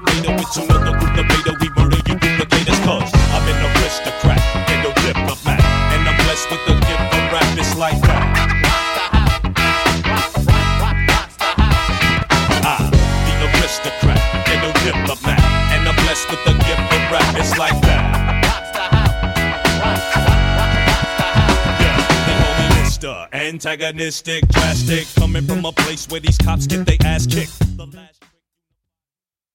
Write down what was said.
dictator with you know the group debater. We murder you duplicators, cause I'm an aristocrat and no diplomat. And I'm blessed with the gift of rap, it's like that. The aristocrat and no diplomat. And I'm blessed with the gift of rap, it's like that. Antagonistic, drastic, coming from a place where these cops get their ass kicked.